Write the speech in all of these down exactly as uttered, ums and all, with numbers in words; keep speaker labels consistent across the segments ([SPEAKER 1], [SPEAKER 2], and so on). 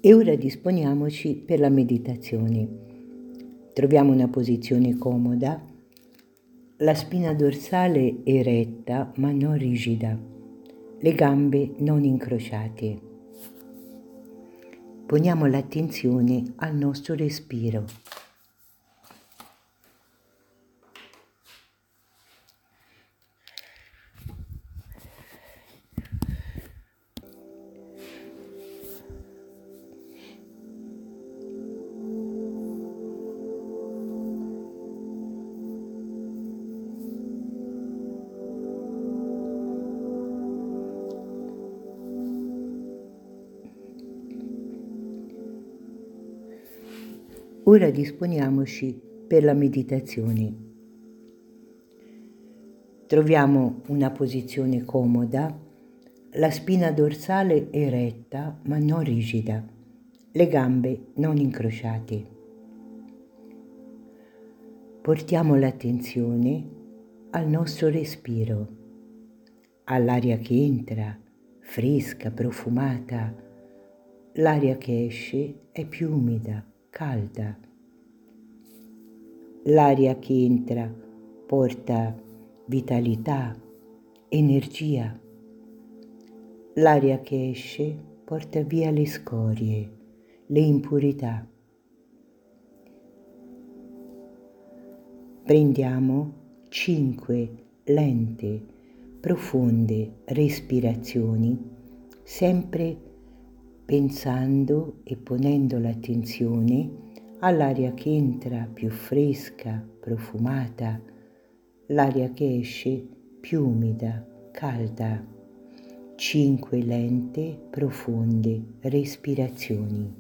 [SPEAKER 1] E ora disponiamoci per la meditazione. Troviamo una posizione comoda, la spina dorsale eretta ma non rigida, le gambe non incrociate. Poniamo l'attenzione al nostro respiro. Ora disponiamoci per la meditazione. Troviamo una posizione comoda, la spina dorsale eretta ma non rigida, le gambe non incrociate. Portiamo l'attenzione al nostro respiro, all'aria che entra, fresca, profumata, l'aria che esce è più umida, calda. L'aria che entra porta vitalità, energia. L'aria che esce porta via le scorie, le impurità. Prendiamo cinque lente, profonde respirazioni, sempre pensando e ponendo l'attenzione all'aria che entra più fresca, profumata, l'aria che esce più umida, calda. Cinque lente, profonde respirazioni.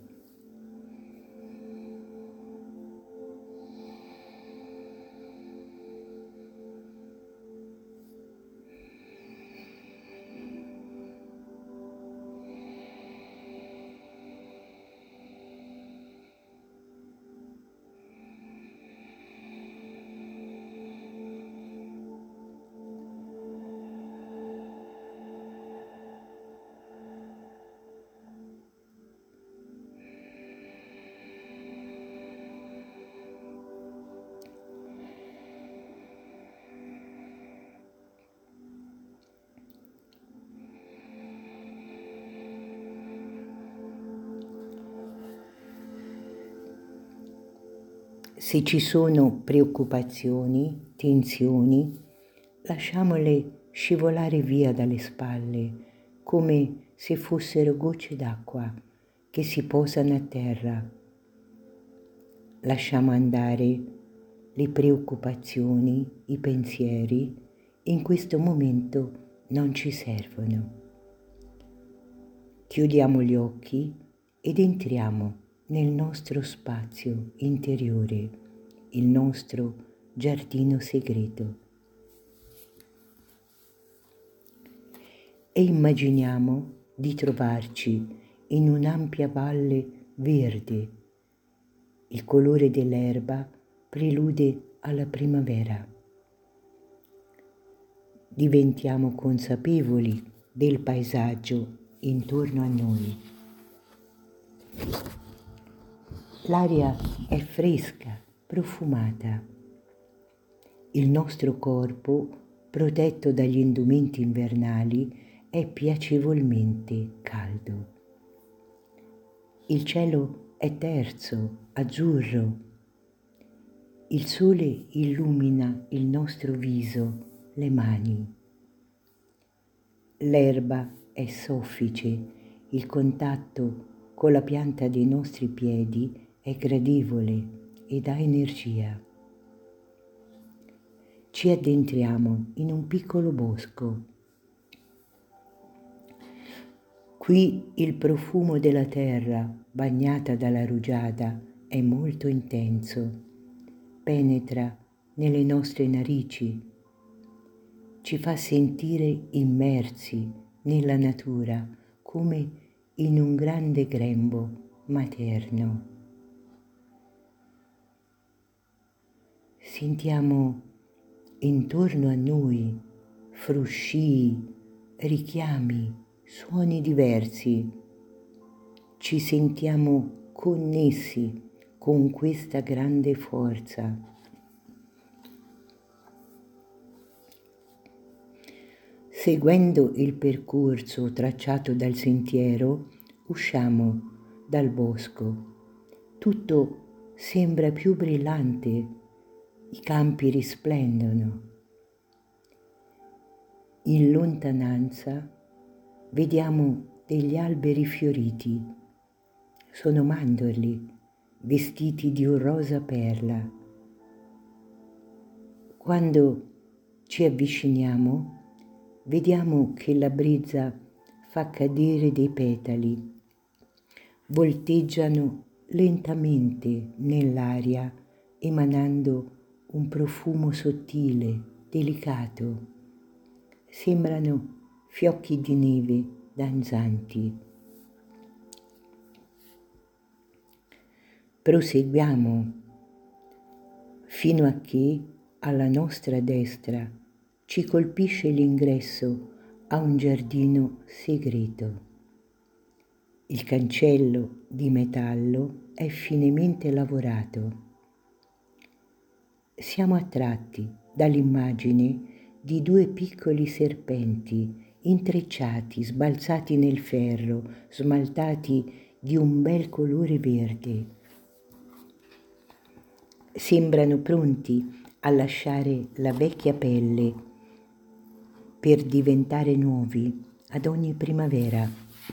[SPEAKER 1] Se ci sono preoccupazioni, tensioni, lasciamole scivolare via dalle spalle, come se fossero gocce d'acqua che si posano a terra. Lasciamo andare le preoccupazioni, i pensieri, in questo momento non ci servono. Chiudiamo gli occhi ed entriamo nel nostro spazio interiore, il nostro giardino segreto. E immaginiamo di trovarci in un'ampia valle verde. Il colore dell'erba prelude alla primavera. Diventiamo consapevoli del paesaggio intorno a noi. L'aria è fresca, profumata. Il nostro corpo, protetto dagli indumenti invernali, è piacevolmente caldo. Il cielo è terso, azzurro. Il sole illumina il nostro viso, le mani. L'erba è soffice, il contatto con la pianta dei nostri piedi è gradevole e dà energia. Ci addentriamo in un piccolo bosco. Qui il profumo della terra bagnata dalla rugiada è molto intenso, penetra nelle nostre narici, ci fa sentire immersi nella natura come in un grande grembo materno. Sentiamo intorno a noi fruscii, richiami, suoni diversi. ci sentiamo connessi con questa grande forza. Seguendo il percorso tracciato dal sentiero, usciamo dal bosco. Tutto sembra più brillante, i campi risplendono. In lontananza vediamo degli alberi fioriti. Sono mandorli vestiti di un rosa perla. Quando ci avviciniamo, vediamo che la brezza fa cadere dei petali, volteggiano lentamente nell'aria, emanando un profumo sottile, delicato. Sembrano fiocchi di neve danzanti. Proseguiamo fino a che alla nostra destra ci colpisce l'ingresso a un giardino segreto. Il cancello di metallo è finemente lavorato. Siamo attratti dall'immagine di due piccoli serpenti intrecciati, sbalzati nel ferro, smaltati di un bel colore verde. Sembrano pronti a lasciare la vecchia pelle per diventare nuovi ad ogni primavera.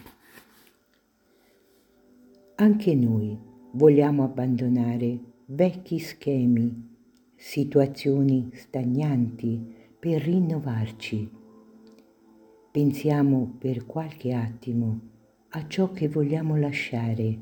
[SPEAKER 1] Anche noi vogliamo abbandonare vecchi schemi, situazioni stagnanti per rinnovarci. Pensiamo per qualche attimo a ciò che vogliamo lasciare,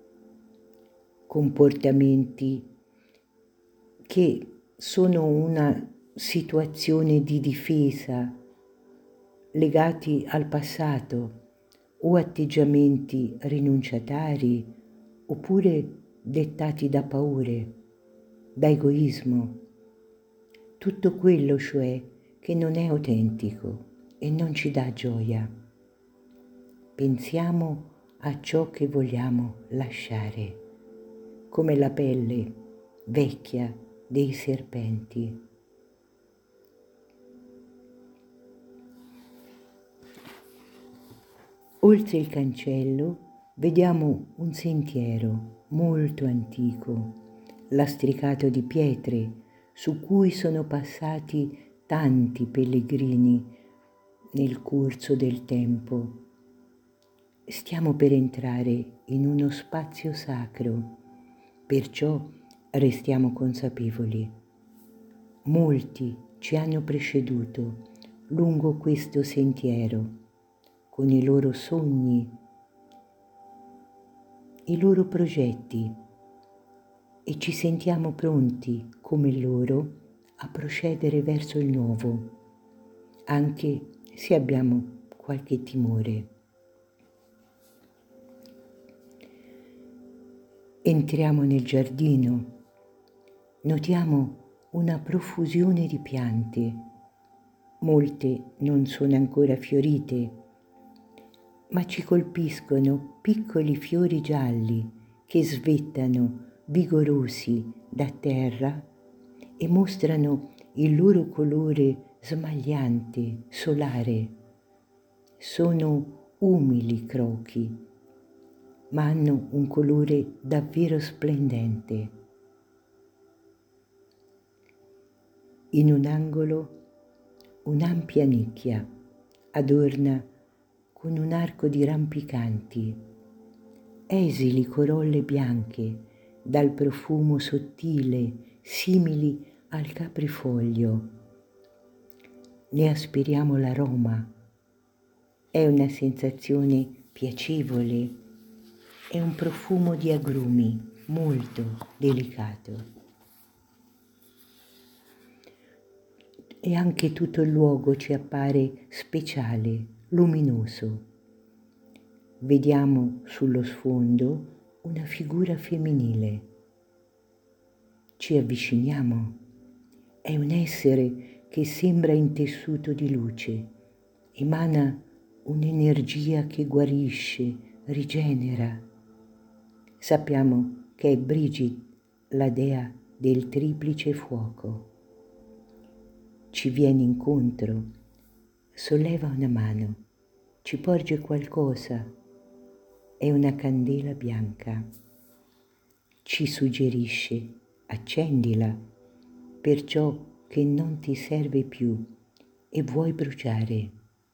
[SPEAKER 1] comportamenti che sono una situazione di difesa legati al passato o atteggiamenti rinunciatari oppure dettati da paure, da egoismo. Tutto quello, cioè, che non è autentico e non ci dà gioia. Pensiamo a ciò che vogliamo lasciare, come la pelle vecchia dei serpenti. Oltre il cancello vediamo un sentiero molto antico, lastricato di pietre, su cui sono passati tanti pellegrini nel corso del tempo. Stiamo per entrare in uno spazio sacro, perciò restiamo consapevoli. Molti ci hanno preceduto lungo questo sentiero, con i loro sogni, i loro progetti, e ci sentiamo pronti, come loro, a procedere verso il nuovo, anche se abbiamo qualche timore. Entriamo nel giardino, notiamo una profusione di piante. Molte non sono ancora fiorite, ma ci colpiscono piccoli fiori gialli che svettano vigorosi da terra e mostrano il loro colore smagliante, solare. Sono umili crochi, ma hanno un colore davvero splendente. In un angolo un'ampia nicchia adorna con un arco di rampicanti, esili corolle bianche dal profumo sottile, simili al caprifoglio. Ne aspiriamo l'aroma. È una sensazione piacevole, è un profumo di agrumi molto delicato. E anche tutto il luogo ci appare speciale, luminoso. Vediamo sullo sfondo una figura femminile. Ci avviciniamo. È un essere che sembra intessuto di luce, emana un'energia che guarisce, rigenera. Sappiamo che è Brigid, la dea del triplice fuoco. Ci viene incontro, solleva una mano, ci porge qualcosa, è una candela bianca. Ci suggerisce, accendila per ciò che non ti serve più e vuoi bruciare.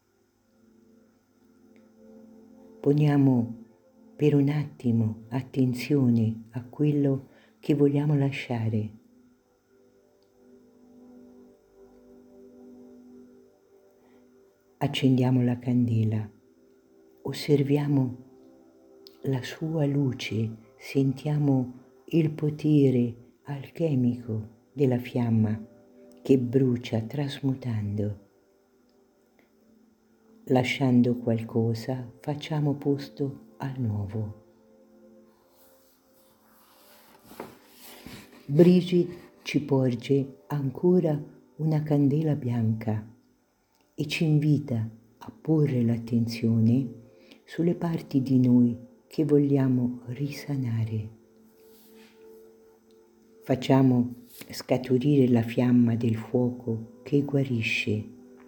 [SPEAKER 1] Poniamo per un attimo attenzione a quello che vogliamo lasciare. Accendiamo la candela, osserviamo la sua luce, sentiamo il potere alchemico della fiamma che brucia trasmutando. Lasciando qualcosa, facciamo posto al nuovo. Brigid ci porge ancora una candela bianca e ci invita a porre l'attenzione sulle parti di noi che vogliamo risanare. Facciamo scaturire la fiamma del fuoco che guarisce.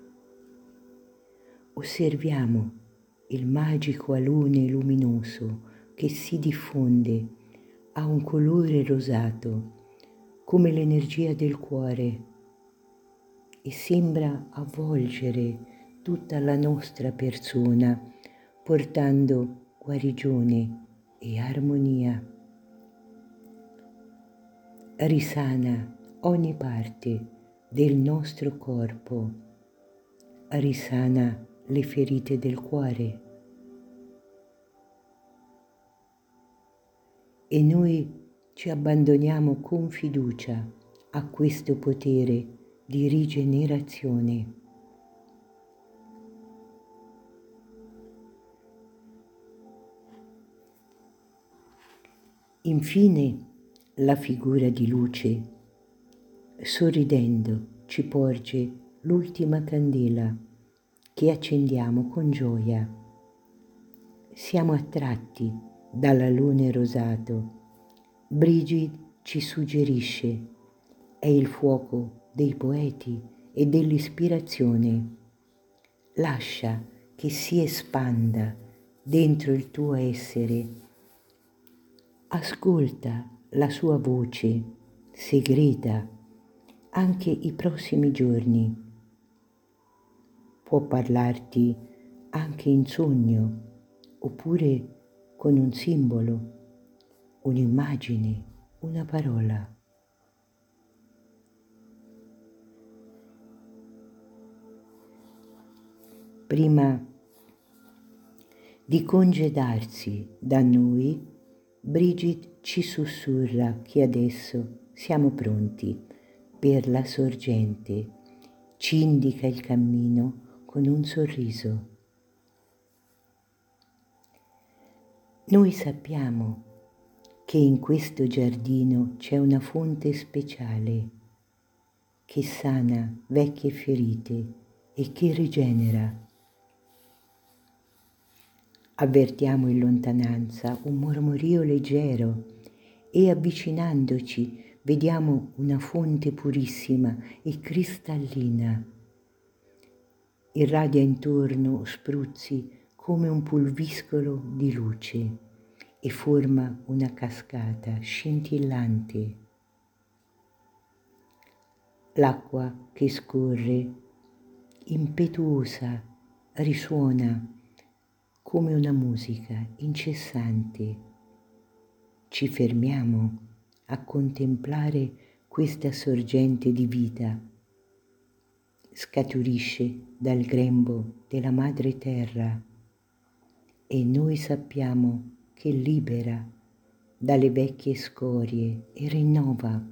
[SPEAKER 1] Osserviamo il magico alone luminoso che si diffonde, ha un colore rosato, come l'energia del cuore, e sembra avvolgere tutta la nostra persona, portando guarigione e armonia. Risana ogni parte del nostro corpo, risana le ferite del cuore. E noi ci abbandoniamo con fiducia a questo potere di rigenerazione. Infine, la figura di luce, sorridendo, ci porge l'ultima candela che accendiamo con gioia. Siamo attratti dall'alone rosato. Brigid ci suggerisce, è il fuoco dei poeti e dell'ispirazione. Lascia che si espanda dentro il tuo essere. Ascolta la sua voce segreta anche i prossimi giorni. Può parlarti anche in sogno, oppure con un simbolo, un'immagine, una parola. Prima di congedarsi da noi, Brigid ci sussurra che adesso siamo pronti per la sorgente, ci indica il cammino con un sorriso. Noi sappiamo che in questo giardino c'è una fonte speciale che sana vecchie ferite e che rigenera. Avvertiamo in lontananza un mormorio leggero e avvicinandoci vediamo una fonte purissima e cristallina. Irradia intorno spruzzi come un pulviscolo di luce e forma una cascata scintillante. L'acqua che scorre, impetuosa, risuona come una musica incessante. Ci fermiamo a contemplare questa sorgente di vita. Scaturisce dal grembo della madre terra e noi sappiamo che libera dalle vecchie scorie e rinnova.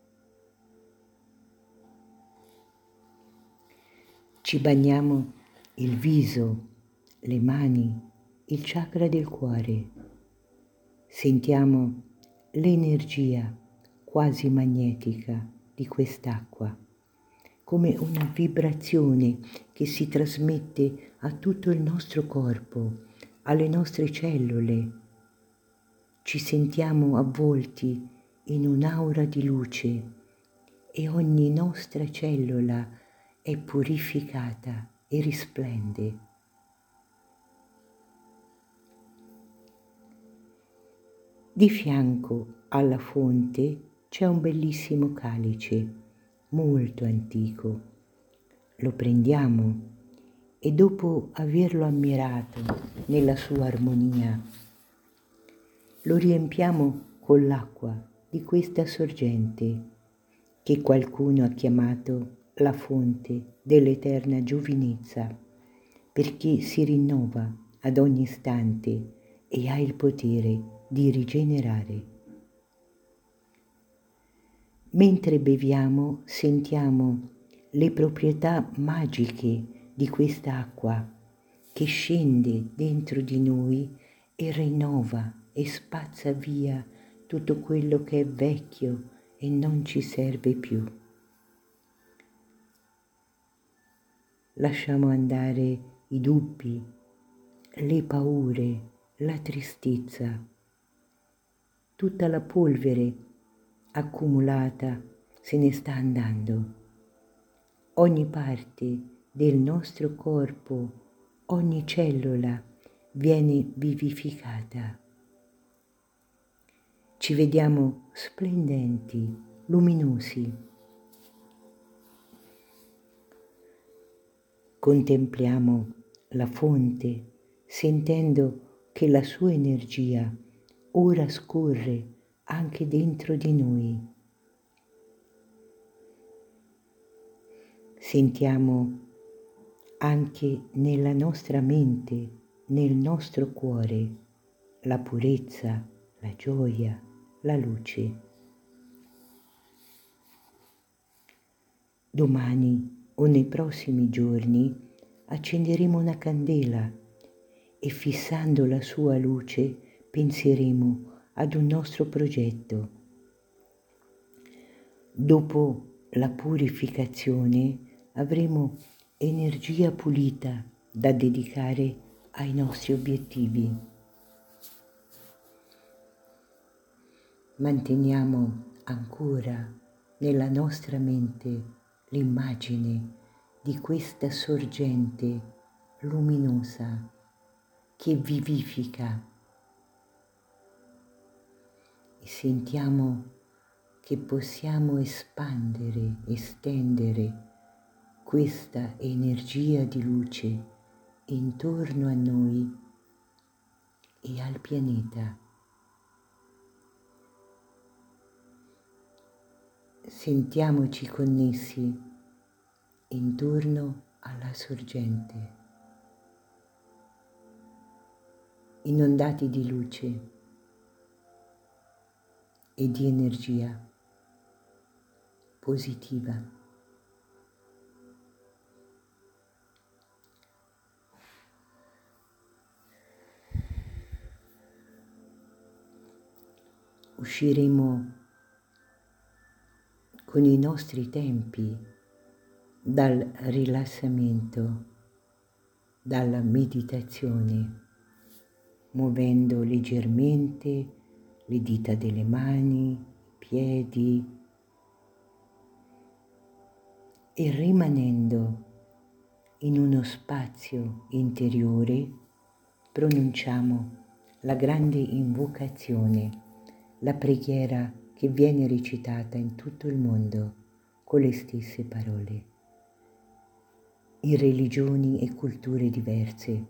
[SPEAKER 1] Ci bagniamo il viso, le mani, il chakra del cuore. Sentiamo l'energia quasi magnetica di quest'acqua, come una vibrazione che si trasmette a tutto il nostro corpo, alle nostre cellule. ci sentiamo avvolti in un'aura di luce e ogni nostra cellula è purificata e risplende. Di fianco alla fonte c'è un bellissimo calice, molto antico. Lo prendiamo e dopo averlo ammirato nella sua armonia, lo riempiamo con l'acqua di questa sorgente che qualcuno ha chiamato la fonte dell'eterna giovinezza, perché si rinnova ad ogni istante e ha il potere di rigenerare. Mentre beviamo sentiamo le proprietà magiche di questa acqua che scende dentro di noi e rinnova e spazza via tutto quello che è vecchio e non ci serve più. Lasciamo andare i dubbi, le paure, la tristezza, tutta la polvere accumulata se ne sta andando. Ogni parte del nostro corpo, ogni cellula viene vivificata. Ci vediamo splendenti, luminosi. Contempliamo la fonte, sentendo che la sua energia ora scorre anche dentro di noi. Sentiamo anche nella nostra mente, nel nostro cuore, la purezza, la gioia, la luce. Domani o nei prossimi giorni accenderemo una candela e fissando la sua luce penseremo ad un nostro progetto. Dopo la purificazione avremo energia pulita da dedicare ai nostri obiettivi. Manteniamo ancora nella nostra mente l'immagine di questa sorgente luminosa che vivifica e sentiamo che possiamo espandere, estendere questa energia di luce intorno a noi e al pianeta. Sentiamoci connessi intorno alla sorgente, inondati di luce e di energia positiva. Usciremo con i nostri tempi dal rilassamento, dalla meditazione, muovendo leggermente le dita delle mani, i piedi e rimanendo in uno spazio interiore pronunciamo la grande invocazione, la preghiera che viene recitata in tutto il mondo con le stesse parole, in religioni e culture diverse.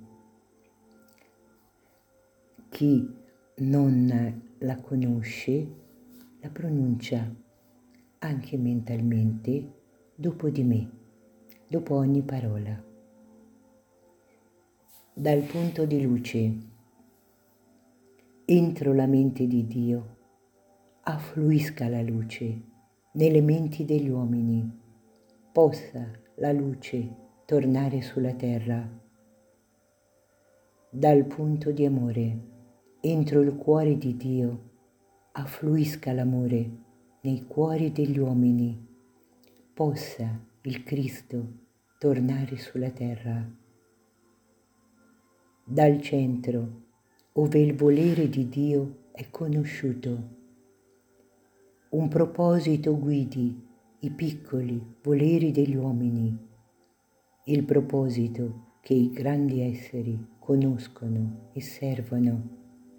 [SPEAKER 1] Chi non la conosce la pronuncia anche mentalmente dopo di me, dopo ogni parola. Dal punto di luce entro la mente di Dio, affluisca la luce nelle menti degli uomini, possa la luce tornare sulla terra. Dal punto di amore entro il cuore di Dio, affluisca l'amore nei cuori degli uomini, possa il Cristo tornare sulla terra. Dal centro, ove il volere di Dio è conosciuto. Un proposito guidi i piccoli voleri degli uomini, il proposito che i grandi esseri conoscono e servono.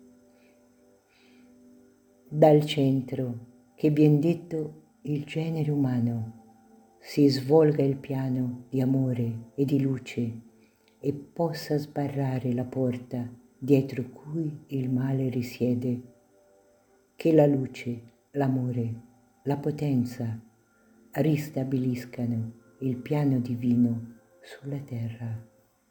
[SPEAKER 1] Dal centro, che vien detto il genere umano, si svolga il piano di amore e di luce e possa sbarrare la porta dietro cui il male risiede. Che la luce, l'amore, la potenza ristabiliscano il piano divino sulla terra.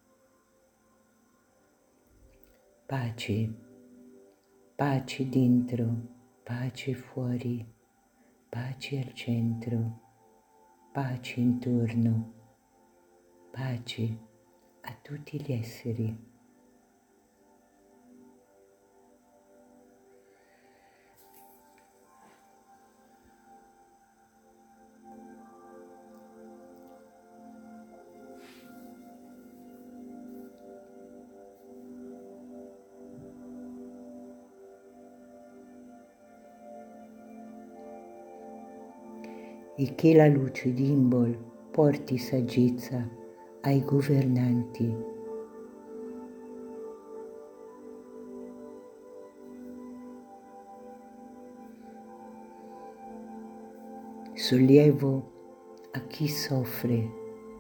[SPEAKER 1] Pace, pace dentro, pace fuori, pace al centro, pace intorno, pace a tutti gli esseri. E che la luce di Imbol porti saggezza ai governanti. Sollievo a chi soffre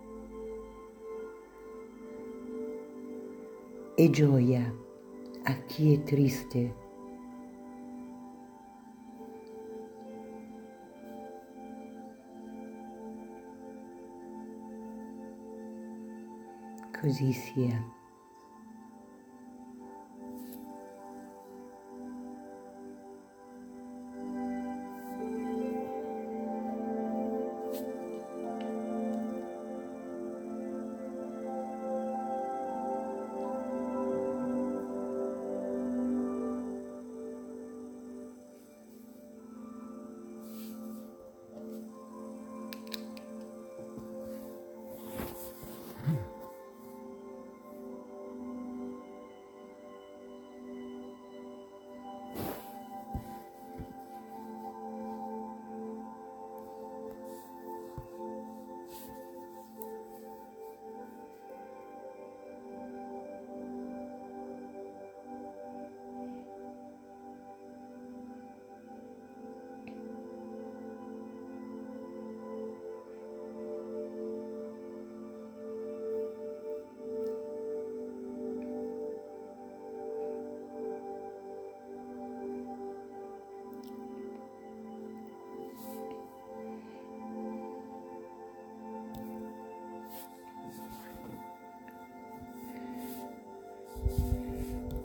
[SPEAKER 1] e gioia a chi è triste. Così sia.